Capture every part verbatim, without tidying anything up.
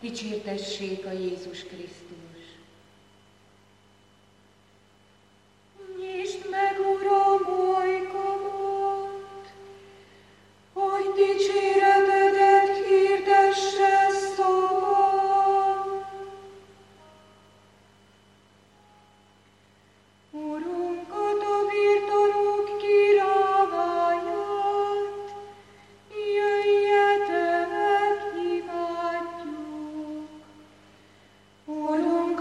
dicsértessék a Jézus Krisztus. Nyisd meg, Uram, ajkamat, hogy dicséretedet hirdesse szavam. Urunkat, a vértanúk királyát, jöjjetek, imádjuk. Urunk,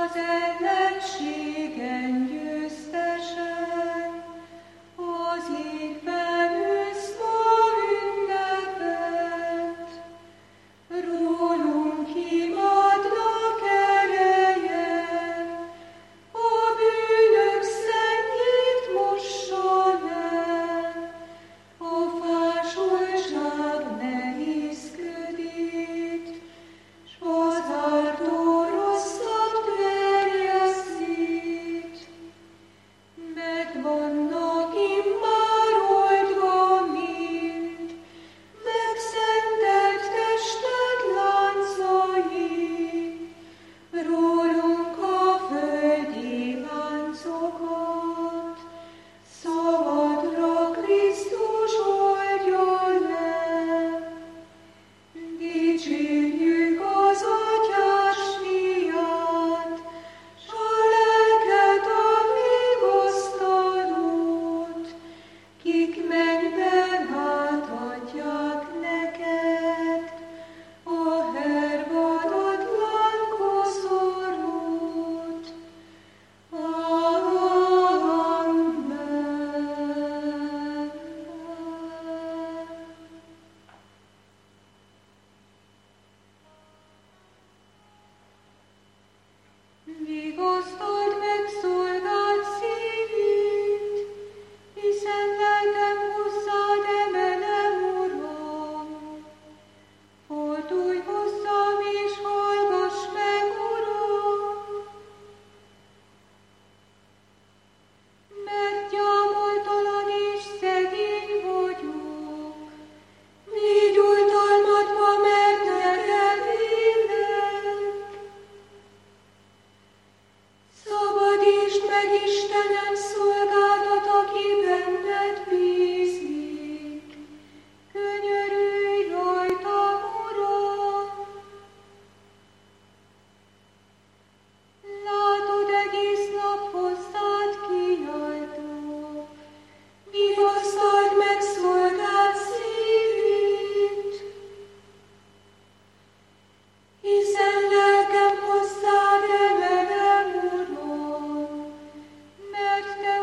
Mert te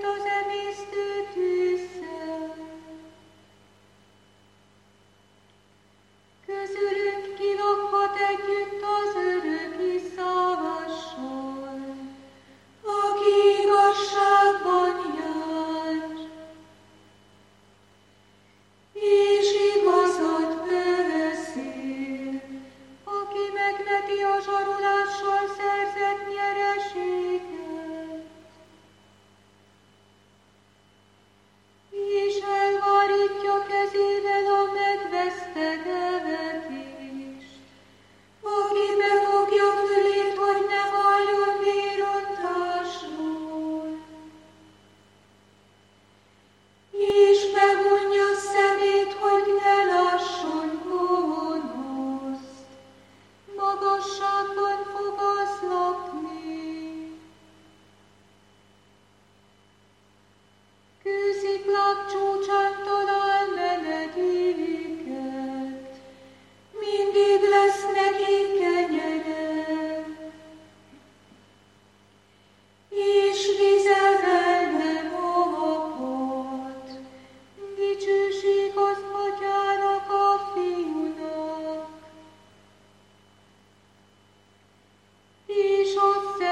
az emésztő tűzzel. Közülünk kilakhat együtt az örök iszávassal, aki igazságban jár, és igazat beveszél, aki megveti a zsarolással szerzett nyereséget, és elvárítja kezével a megvesztegetést, aki befogja fülét, hogy ne halljon vérontásról, és behunja szemét, hogy ne lásson gonoszt, magasságban fog az lakni. Kősziklák csúcsán talál menedéket, mindig lesz neki kenyere, és vizevel nem akad. Dicsőség az Atyának, a Fiúnak, és a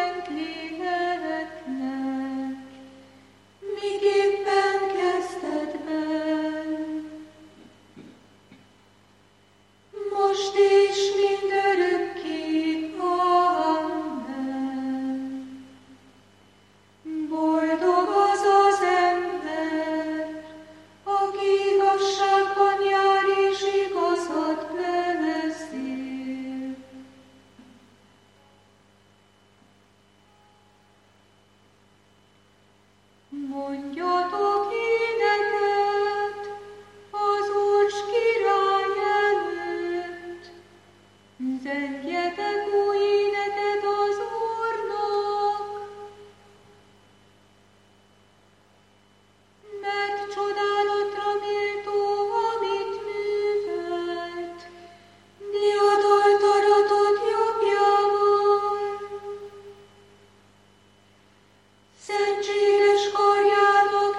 Szentléleknek, miképpen kezdetben, most és mindörökké. Amen. Boldog az az ember, aki igazságban jár és igazat beveszél. Mondjatok éneket az Úr király előtt, zengjetek új éneket az Úrnak, mert csodálatra méltó, amit művelt, diadalt aratott jobbjával. Szentséges karjának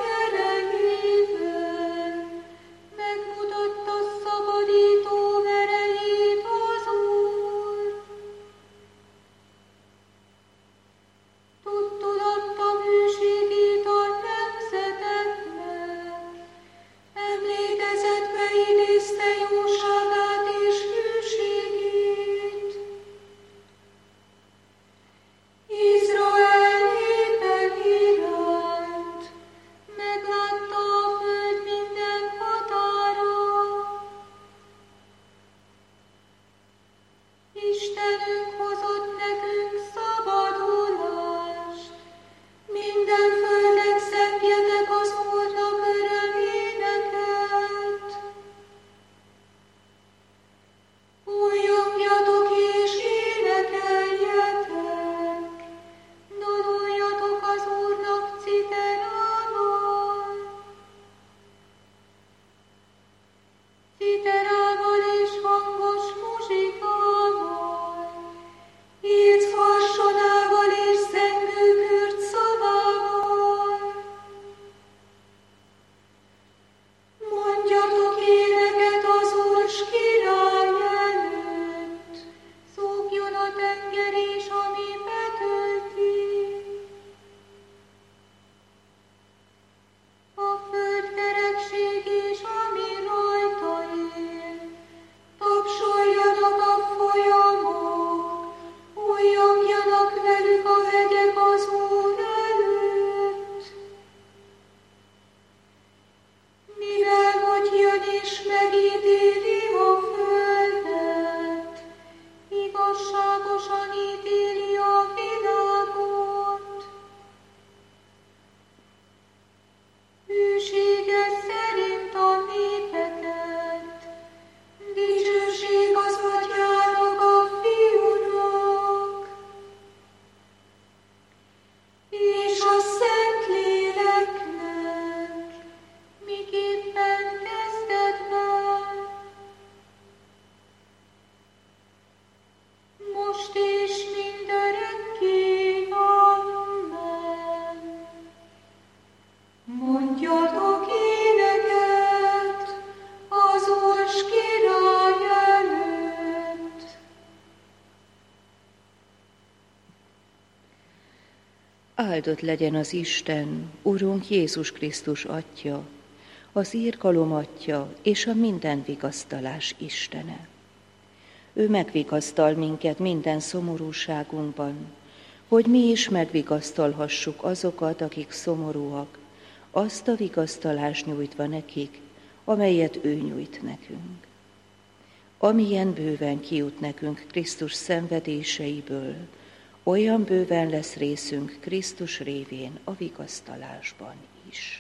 Áldott legyen az Isten, Urunk Jézus Krisztus Atya, az irgalom Atya és a minden vigasztalás Istene. Ő megvigasztal minket minden szomorúságunkban, hogy mi is megvigasztalhassuk azokat, akik szomorúak, azt a vigasztalást nyújtva nekik, amelyet ő nyújt nekünk. Amilyen bőven kijut nekünk Krisztus szenvedéseiből, olyan bőven lesz részünk Krisztus révén a vigasztalásban is.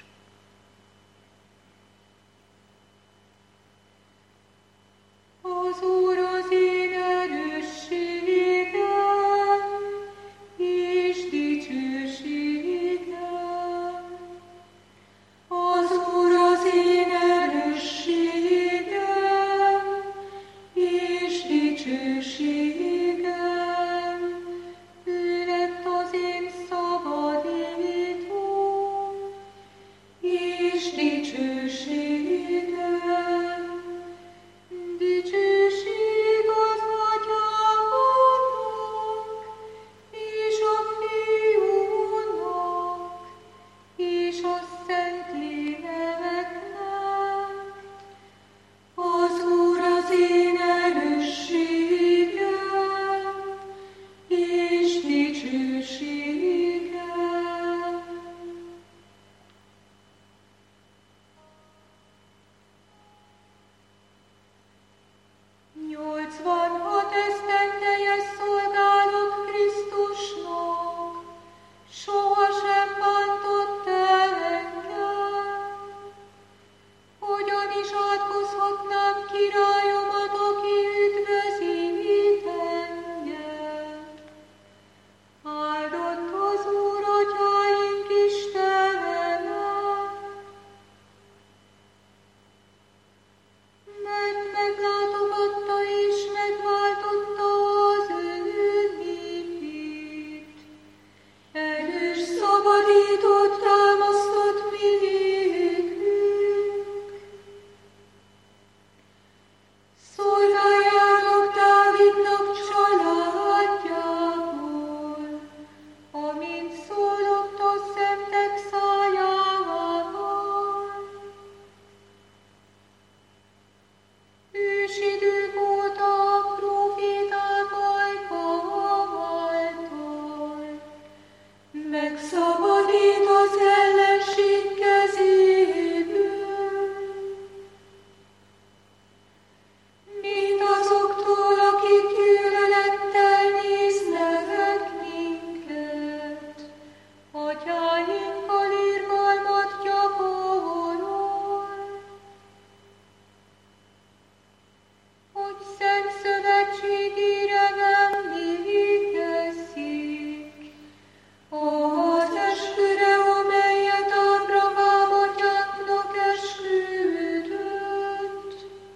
Az Úr az én erősségem és dicsőségem. Az Úr az én erősségem és dicsőségem. Ő lett az én szabadítóm és dicsőségem. Dicsőség az Atyának és a Fiúnak és a Szentléleknek. Az Úr az én erősségem és dicsőségem. Nyolcvanhat esztendeje szolgálok Krisztusnak, sohasem bántott el engem. Hogyan is átkozhatnám királyomat, aki üdvözít engem? Áldott az Úr, atyáink Istene, mert meglátogatta és megváltotta az ő népét. Erős szabadítót támasztott mi nékünk. Szolgáljátok Dávidnak családjából, amint szólott a szentek szájával. Ősidők óta a próféták alkalmával megszabadít az ellenség kezéből, mint azoktól, akik gyűlölettel néznek minket. Atyáinkkal irgalmat gyakorol, hogy szent szövetségére emlékezik. Az esküre, amelyet Ábrahám atyánknak esküdött,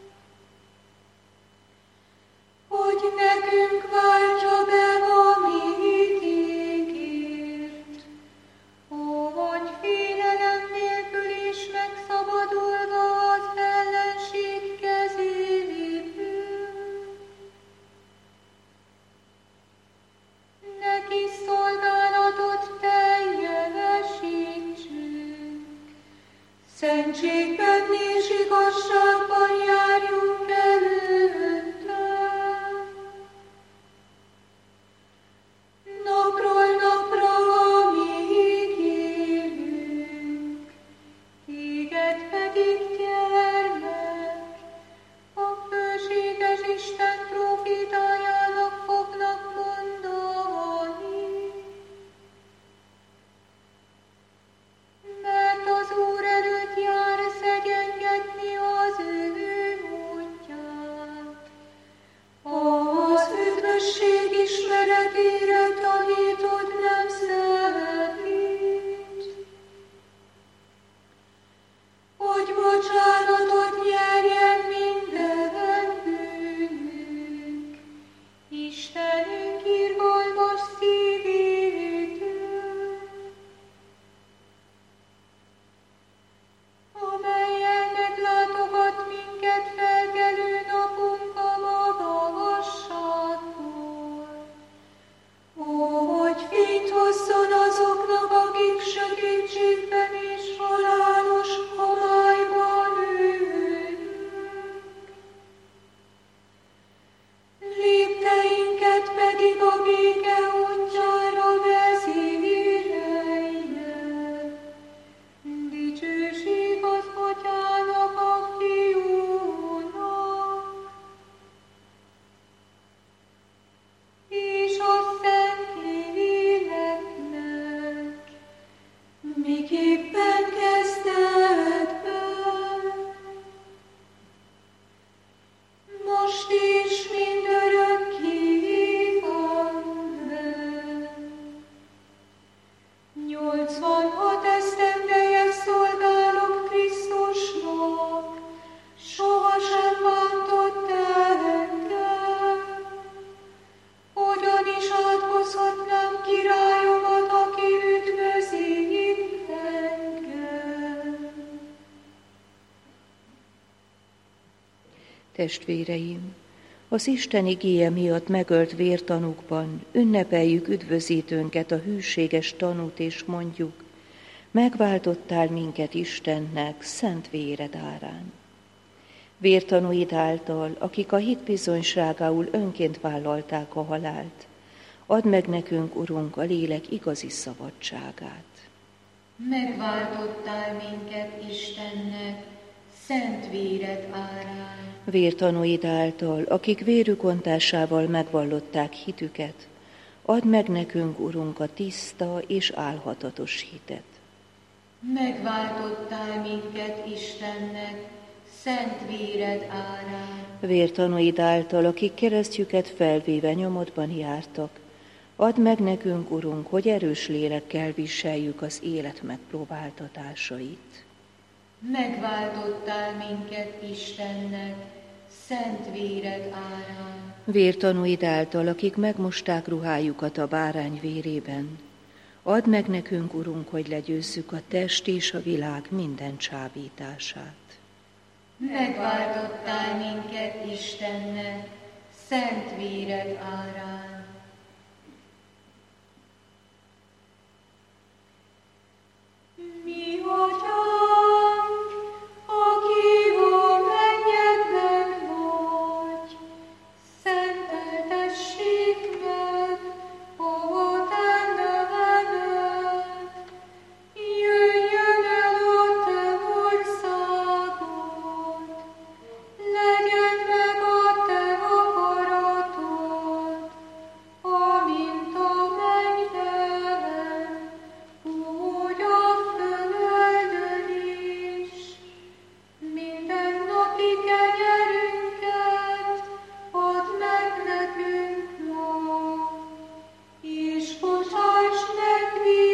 hogy nekünk váltsa be, amit ígért, hogy félelem nélkül is megszabadulva az ellenség kezéből. Neki szolgálatot teljesítsünk, szentségben és igazságban járjunk előtte. Napról napra, amíg élünk, téged pedig gyermek, a fölséges Isten prófétájának fognak mondani. Mert az Úr előtt jár szegyengetni az ő Testvéreim, az Isten igéje miatt megölt vértanúkban ünnepeljük üdvözítőnket, a hűséges tanút, és mondjuk: megváltottál minket Istennek szent véred árán. Vértanúid által, akik a hit bizonyságául önként vállalták a halált, add meg nekünk, Urunk, a lélek igazi szabadságát. Megváltottál minket Istennek szent véred árán. Vértanúid által, akik vérük ontásával megvallották hitüket, add meg nekünk, Urunk, a tiszta és álhatatos hitet. Megváltottál minket Istennek szent véred árán. Vértanúid által, akik keresztjüket felvéve nyomodban jártak, add meg nekünk, Urunk, hogy erős lélekkel viseljük az élet megpróbáltatásait. Megváltottál minket Istennek szent véred árán. Vértanúid által, akik megmosták ruhájukat a bárány vérében, add meg nekünk, Urunk, hogy legyőzzük a test és a világ minden csábítását. Megváltottál minket Istennek szent véred árán. Mi Atyánk, aki a mennyekben vagy, szenteltessék meg a te neved, jöjjön el a te országod, legyen meg a te akaratod, amint a mennyben, úgy a földön is. Minden napi kenyerünket add meg nekünk ma, és bocsáss meg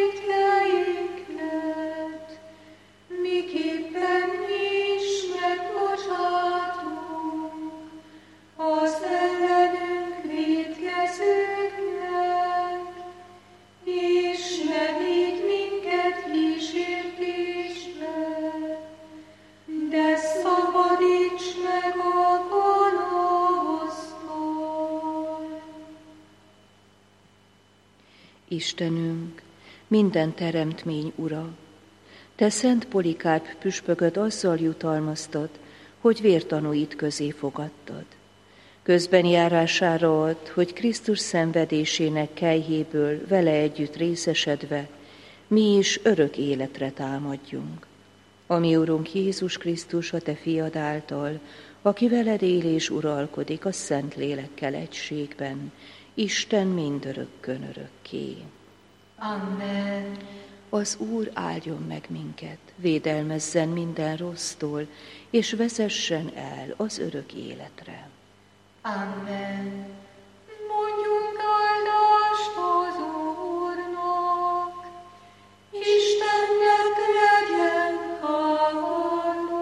vétkeinket, miképpen mi is megbocsátunk az ellenünk vétkezőknek, és ne védj minket kísértésbe, de szabadíts meg a gonosztól. Istenünk, minden teremtmény ura, te Szent Polikárp püspököt azzal jutalmaztad, hogy vértanúid közé fogadtad. Közben járására add, hogy Krisztus szenvedésének kelyhéből vele együtt részesedve, mi is örök életre támadjunk. Ami Urunk Jézus Krisztus, a te fiad által, aki veled él és uralkodik a Szent Lélekkel egységben, Isten mindörökkön örökké. Amen. Az Úr áldjon meg minket, védelmezzen minden rossztól, és vezessen el az örök életre. Amen. Mondjunk áldást az Úrnak, Istennek legyen hála.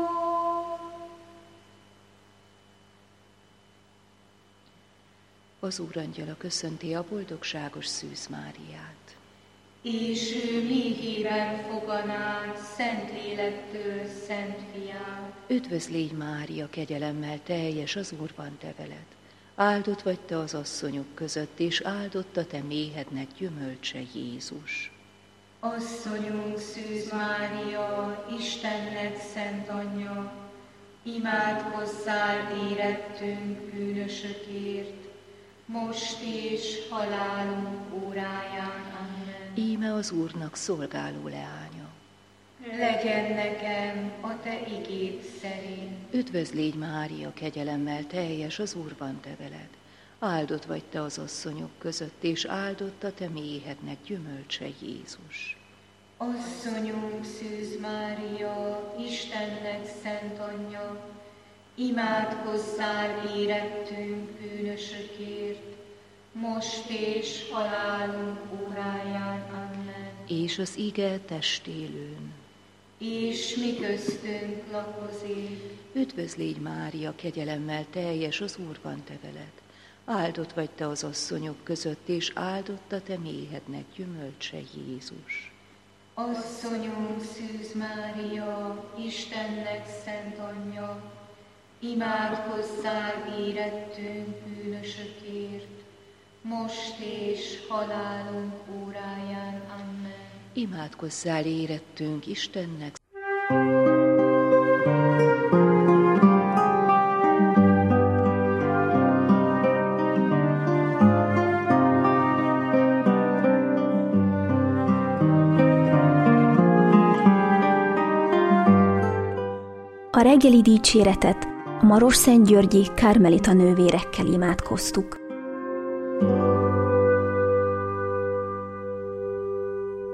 Az Úr angyala köszönti a boldogságos Szűz Máriát. És ő méhében foganál Szentlélektől Szent Fiát. Üdvözl légy, Mária, kegyelemmel teljes, az Úr van te veled. Áldott vagy te az asszonyok között, és áldott a te méhednek gyümölcse, Jézus. Asszonyunk Szűz Mária, Istennek szent anyja, imádkozzál érettünk bűnösökért, most és halálunk óráján. Amen. Íme az Úrnak szolgáló leánya. Legyen nekem a te igéd szerint. Üdvözl légy, Mária, kegyelemmel teljes, az Úr van te veled. Áldott vagy te az asszonyok között, és áldott a te méhednek gyümölcse, Jézus. Asszonyunk Szűz Mária, Istennek szent anyja, imádkozzál érettünk bűnösökért, most és halálunk óráján. Amen. És az ige testélőn. És mi köztünk lakozik. Üdvözl légy, Mária, kegyelemmel teljes, az Úr van te veled. Áldott vagy te az asszonyok között, és áldott a te méhednek gyümölcse, Jézus. Asszonyunk Szűz Mária, Istennek szent anyja, Imádkozzál érettünk bűnösökért, most és halálunk óráján. Amen. Imádkozzál érettünk Istennek. A reggeli dicséretet a Marosszentgyörgyi Kármelita nővérekkel imádkoztuk.